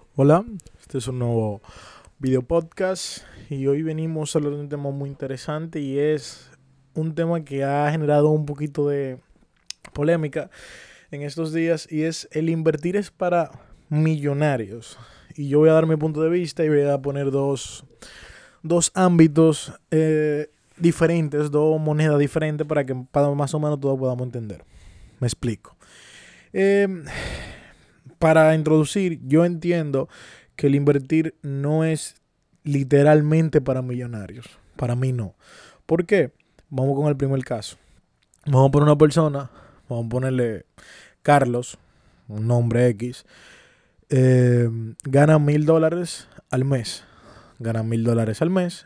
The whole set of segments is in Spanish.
Hola, este es un nuevo video podcast y hoy venimos a hablar de un tema muy interesante y es un tema que ha generado un poquito de polémica en estos días y es el invertir es para millonarios. Y yo voy a dar mi punto de vista y voy a poner dos ámbitos diferentes, dos monedas diferentes para más o menos todos podamos entender. Me explico. Eh, para introducir, yo entiendo que el invertir no es literalmente para millonarios. Para mí no. ¿Por qué? Vamos con el primer caso. Vamos a poner una persona, vamos a ponerle Carlos, un nombre X, gana $1,000 al mes. Gana $1,000 al mes.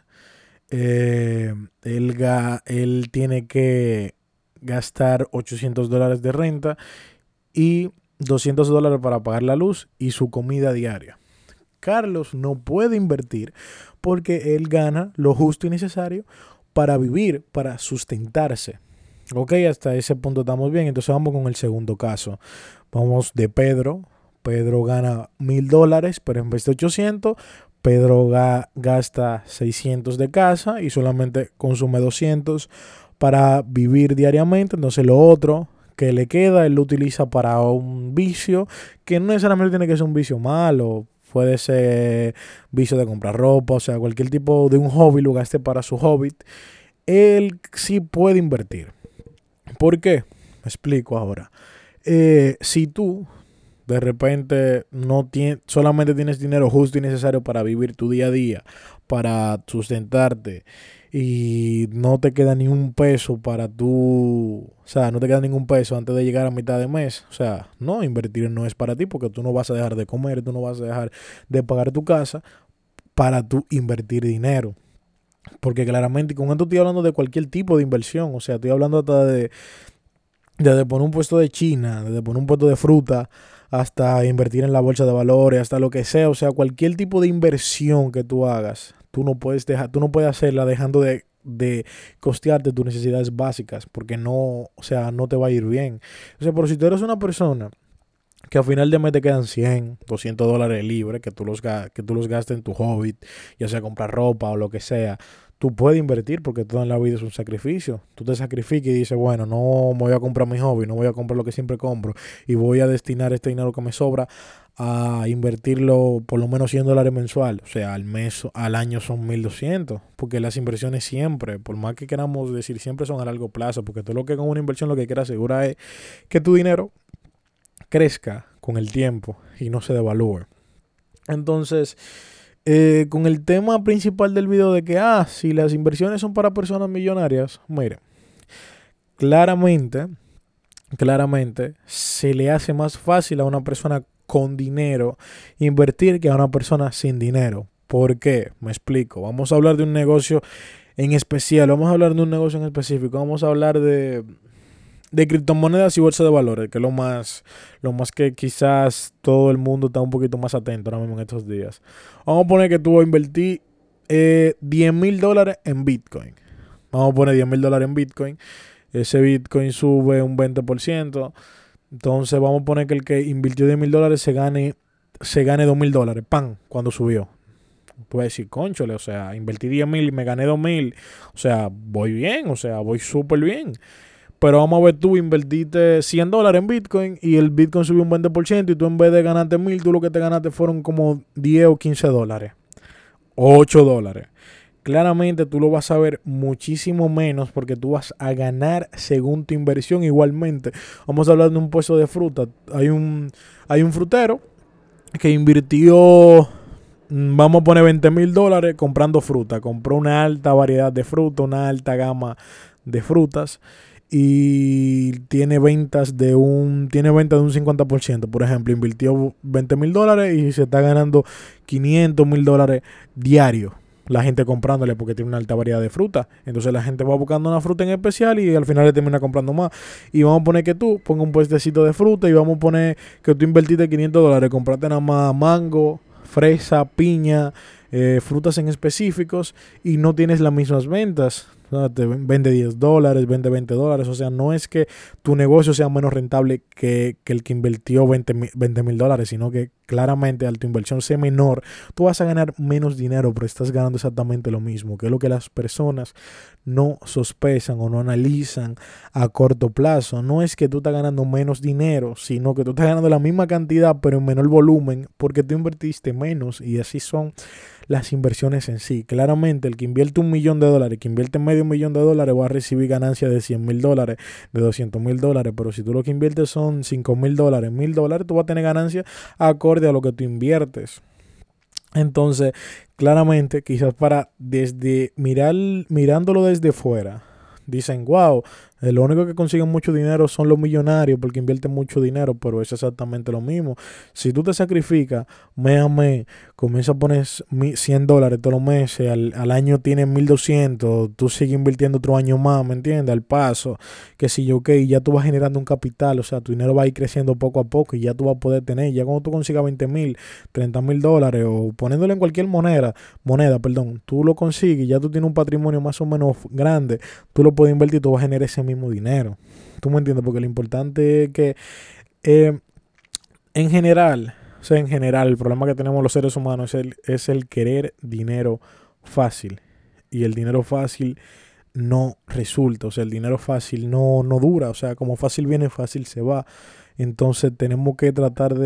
Él tiene que gastar $800 de renta y $200 para pagar la luz y su comida diaria. Carlos no puede invertir porque él gana lo justo y necesario para vivir, para sustentarse. Ok, hasta ese punto estamos bien. Entonces vamos con el segundo caso. Vamos de Pedro. Pedro gana $1,000, pero en vez de 800, Pedro gasta 600 de casa y solamente consume 200 para vivir diariamente. Entonces lo otro que le queda, él lo utiliza para un vicio, que no necesariamente tiene que ser un vicio malo, puede ser vicio de comprar ropa, o sea, cualquier tipo de un hobby lo gaste para su hobby, él sí puede invertir. ¿Por qué? Me explico ahora. Si tú de repente solamente tienes dinero justo y necesario para vivir tu día a día, para sustentarte y no te queda ni un peso para tú, o sea, no te queda ningún peso antes de llegar a mitad de mes, o sea, no, invertir no es para ti porque tú no vas a dejar de comer, tú no vas a dejar de pagar tu casa para tú invertir dinero. Porque claramente, con esto estoy hablando de cualquier tipo de inversión, o sea, estoy hablando hasta de poner un puesto de China, de poner un puesto de fruta, hasta invertir en la bolsa de valores, hasta lo que sea, o sea, cualquier tipo de inversión que tú hagas, tú no puedes hacerla dejando de costearte tus necesidades básicas, porque no, o sea, no te va a ir bien. O sea, pero si tú eres una persona que al final de mes te quedan $100, $200 libres, que tú los gastes en tu hobby, ya sea comprar ropa o lo que sea, tú puedes invertir porque todo en la vida es un sacrificio. Tú te sacrificas y dices, bueno, no me voy a comprar mi hobby, no voy a comprar lo que siempre compro y voy a destinar este dinero que me sobra a invertirlo por lo menos $100 mensual. O sea, al mes, al año son 1,200, porque las inversiones siempre, por más que queramos decir, siempre son a largo plazo, porque todo lo que con una inversión lo que quiere asegurar es que tu dinero crezca con el tiempo y no se devalúe. Entonces, con el tema principal del video de que, si las inversiones son para personas millonarias, mire, claramente, claramente se le hace más fácil a una persona con dinero invertir que a una persona sin dinero. ¿Por qué? Me explico. Vamos a hablar de un negocio en especial, vamos a hablar de un negocio en específico, vamos a hablar de criptomonedas y bolsa de valores, que es lo más que quizás todo el mundo está un poquito más atento ahora mismo en estos días. Vamos a poner que tú invertí $10,000 en Bitcoin. Vamos a poner $10,000 en Bitcoin. Ese Bitcoin sube un 20%. Entonces vamos a poner que el que invirtió $10,000 se gane $2,000. ¡Pam! Cuando subió. Tú vas a decir, conchole, o sea, invertí 10,000 y me gané 2,000. O sea, voy bien, o sea, voy súper bien. Pero vamos a ver, tú invertiste $100 en Bitcoin y el Bitcoin subió un 20% y tú en vez de ganarte 1,000, tú lo que te ganaste fueron como 10 o $15. $8. Claramente tú lo vas a ver muchísimo menos porque tú vas a ganar según tu inversión igualmente. Vamos a hablar de un puesto de fruta. Hay un frutero que invirtió, vamos a poner $20,000 comprando fruta. Compró una alta variedad de fruta, una alta gama de frutas y tiene venta de un 50%. Por ejemplo, invirtió $20,000 y se está ganando $500,000 diarios. La gente comprándole porque tiene una alta variedad de fruta. Entonces la gente va buscando una fruta en especial y al final le termina comprando más. Y vamos a poner que tú pongas un puestecito de fruta y vamos a poner que tú invertiste $500. Compraste nada más mango, fresa, piña, frutas en específicos y no tienes las mismas ventas. O sea, te vende $10, vende $20. O sea, no es que tu negocio sea menos rentable que el que invirtió $20,000, sino que claramente al tu inversión sea menor, tú vas a ganar menos dinero, pero estás ganando exactamente lo mismo, que es lo que las personas no sospechan o no analizan a corto plazo. No es que tú estás ganando menos dinero, sino que tú estás ganando la misma cantidad, pero en menor volumen, porque tú invertiste menos, y así son las inversiones en sí. Claramente, el que invierte $1,000,000, que invierte $500,000 va a recibir ganancias de $100,000, de $200,000, pero si tú lo que inviertes son $5,000, $1,000, tú vas a tener ganancias acorde a lo que tú inviertes. Entonces, claramente, quizás para mirándolo desde fuera, dicen, wow, lo único que consiguen mucho dinero son los millonarios porque invierten mucho dinero, pero es exactamente lo mismo. Si tú te sacrificas mes a mes, comienzas a poner $100 todos los meses, al año tienes 1,200, tú sigues invirtiendo otro año más, ¿me entiendes? Al paso, que si yo, ok, ya tú vas generando un capital, o sea, tu dinero va a ir creciendo poco a poco y ya tú vas a poder tener, ya cuando tú consigas 20,000, $30,000 o poniéndolo en cualquier moneda, tú lo consigues, ya tú tienes un patrimonio más o menos grande, tú lo puedes invertir y tú vas a generar ese mismo dinero. ¿Tú me entiendes? Porque lo importante es que eh, en general, o sea, en general, el problema que tenemos los seres humanos es el querer dinero fácil. Y el dinero fácil no resulta, o sea, el dinero fácil no dura, o sea, como fácil viene, fácil se va. Entonces tenemos que tratar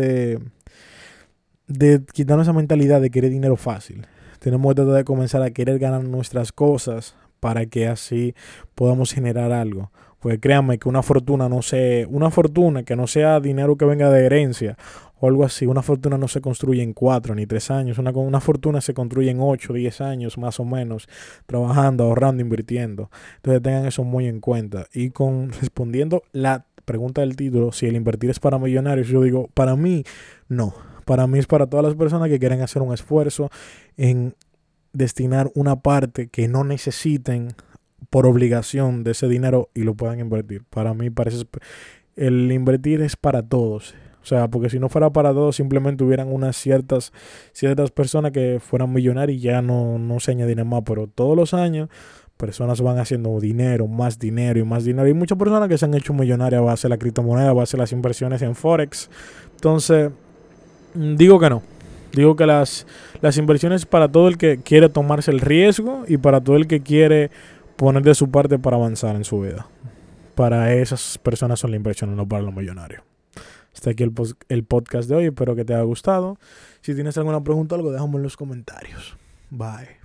de quitarnos esa mentalidad de querer dinero fácil. Tenemos que tratar de comenzar a querer ganar nuestras cosas para que así podamos generar algo. Pues créanme que una fortuna que no sea dinero que venga de herencia o algo así, una fortuna no se construye en 4 ni 3 años, una fortuna se construye en 8, 10 años más o menos, trabajando, ahorrando, invirtiendo. Entonces tengan eso muy en cuenta. Y respondiendo la pregunta del título, si el invertir es para millonarios, yo digo, para mí, no. Para mí es para todas las personas que quieren hacer un esfuerzo en destinar una parte que no necesiten por obligación de ese dinero y lo puedan invertir. Para mí parece el invertir es para todos. O sea, porque si no fuera para todos, simplemente hubieran unas ciertas personas que fueran millonarias y ya no se añadirían más. Pero todos los años personas van haciendo dinero, más dinero y más dinero. Y muchas personas que se han hecho millonarias a base de la criptomoneda, a base de las inversiones en Forex. Entonces, digo que no. Digo que las inversiones para todo el que quiere tomarse el riesgo y para todo el que quiere poner de su parte para avanzar en su vida. Para esas personas son las inversiones, no para los millonarios. Hasta aquí el podcast de hoy. Espero que te haya gustado. Si tienes alguna pregunta o algo, déjame en los comentarios. Bye.